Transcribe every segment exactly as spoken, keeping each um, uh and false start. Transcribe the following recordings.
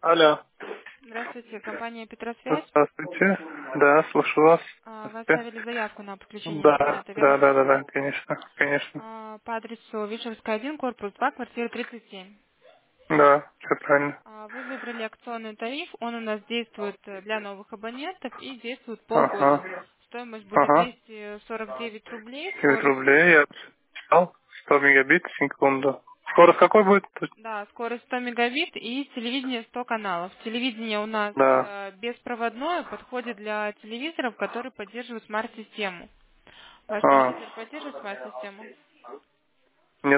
Алло. Здравствуйте, компания Петросвязь. Здравствуйте. Да, слушаю вас. А, Вы Здравствуйте. оставили заявку на подключение Да, интернета, да, верно? да, да, да, конечно, конечно. А, По адресу Вишерская один, корпус два, квартира тридцать семь. Да, все правильно. А, Вы выбрали акционный тариф, он у нас действует э, для новых абонентов и действует полгода. Ага, Стоимость будет ага. двести сорок девять рублей, девять скорость, рублей я читал. сто мегабит в секунду. Скорость какой будет? да, скорость сто мегабит и телевидение сто каналов. Телевидение у нас Да. э, беспроводное, подходит для телевизоров, которые поддерживают смарт-систему. Ваш А, телевизор поддерживает смарт-систему? нет.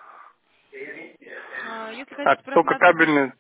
А, Если А хотите только просматривать... кабельную,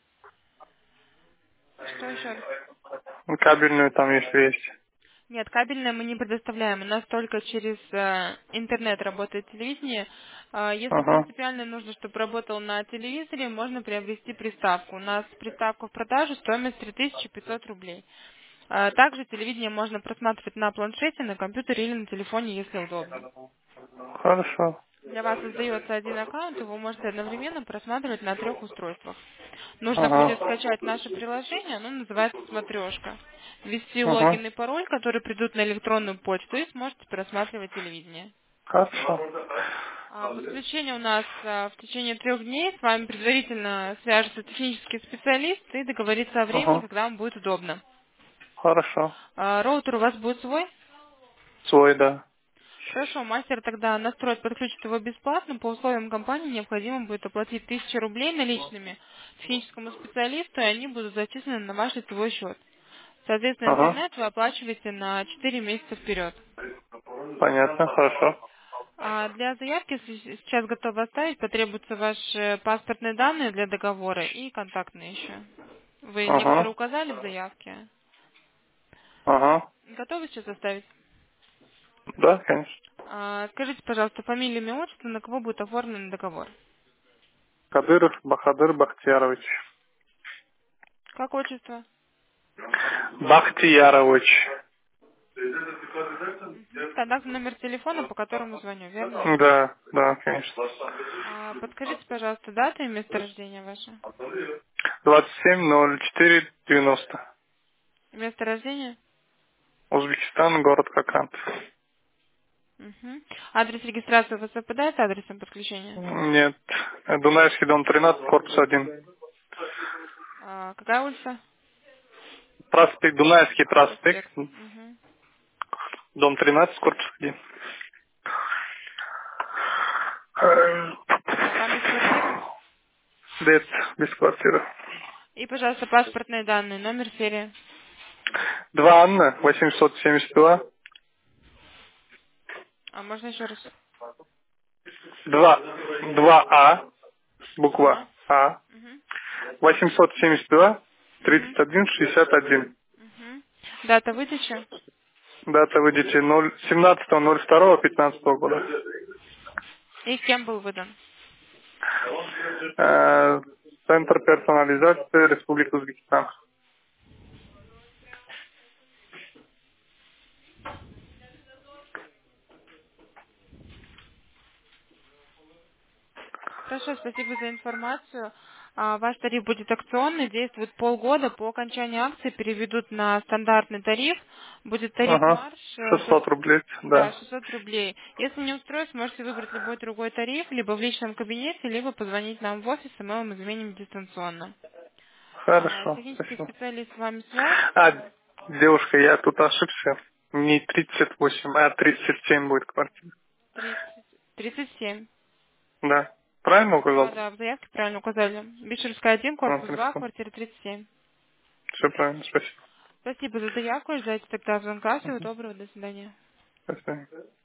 Что еще раз? кабельную там если есть. Нет, кабельное мы не предоставляем. У нас только через э, интернет работает телевидение. А, Если Ага. принципиально нужно, чтобы работал на телевизоре, можно приобрести приставку. У нас приставка в продаже, стоимость три тысячи пятьсот рублей. А, Также телевидение можно просматривать на планшете, на компьютере или на телефоне, если удобно. Хорошо. Для вас создается один аккаунт, и вы можете одновременно просматривать на трех устройствах. Нужно будет Ага. скачать наше приложение, оно называется «Смотрешка». Ввести логин Ага. и пароль, которые придут на электронную почту, и сможете просматривать телевидение. Хорошо. А, Подключение у нас а, в течение трех дней. С вами предварительно свяжется технический специалист и договорится о времени, Ага. когда вам будет удобно. Хорошо. А, Роутер у вас будет свой? Свой, да. Хорошо, мастер тогда настроит, подключит его бесплатно. По условиям компании необходимо будет оплатить тысячу рублей наличными техническому специалисту, и они будут зачислены на ваш лицевой счет. Соответственно, Ага. интернет вы оплачиваете на четыре месяца вперед. Понятно, хорошо. А для заявки, если сейчас готовы оставить, потребуются ваши паспортные данные для договора и контактные еще. Вы некоторые Ага. указали в заявке. Ага. Готовы сейчас оставить? Да, конечно. А, Скажите, пожалуйста, фамилия, имя, отчество, на кого будет оформлен договор? Кадыров Бахадыр Бахтиярович. Как отчество? Бахтиярович. Мгм. Контактный номер телефона, по которому звоню, верно? Да, да, конечно. А, подскажите, пожалуйста, дата и место рождения ваше. двадцать семь ноль четыре девяносто. Место рождения? Узбекистан, город Коканд. Мгм. Адрес регистрации у вас совпадает с адресом подключения? Нет. Дунаевский дом тринадцать, корпус один. А, какая улица? Проспект, Дунаевский проспект, Проспект. Мгм. дом тринадцать, корпус один. Э, А там без квартиры? Дет, без квартиры. И, пожалуйста, паспортные данные, номер, серия. Два Анна, восемьсот семьдесят два. А можно еще раз? Два, два А, буква Ага. А. Мгм. восемьсот семьдесят два, Мгм. тридцать один, шестьдесят один. Мгм. Дата выдачи? Дата выйдете семнадцатого ноль второго пятнадцатого года. И кем был выдан? Э, Центр персонализации Республики Узбекистан. Хорошо, спасибо за информацию. А, Ваш тариф будет акционный, действует полгода. По окончании акции переведут на стандартный тариф. Будет тариф Ага. марш, э, шестьсот то- рублей, да, да. шестьсот рублей. Если не устроит, сможете выбрать любой другой тариф, либо в личном кабинете, либо позвонить нам в офис, и мы вам изменим дистанционно. А, Хорошо, Технический спасибо. специалист с вами свяжется. А, девушка, я тут ошибся. Не тридцать восемь, а тридцать семь будет квартира. тридцать, тридцать семь. Да. Правильно Да, указал? да, в заявке правильно указали. Бишерская один, А, корпус два, хорошо. квартира тридцать семь. Все правильно, спасибо. Спасибо за заявку, ждайте тогда звонка. Всего доброго, до свидания. Спасибо.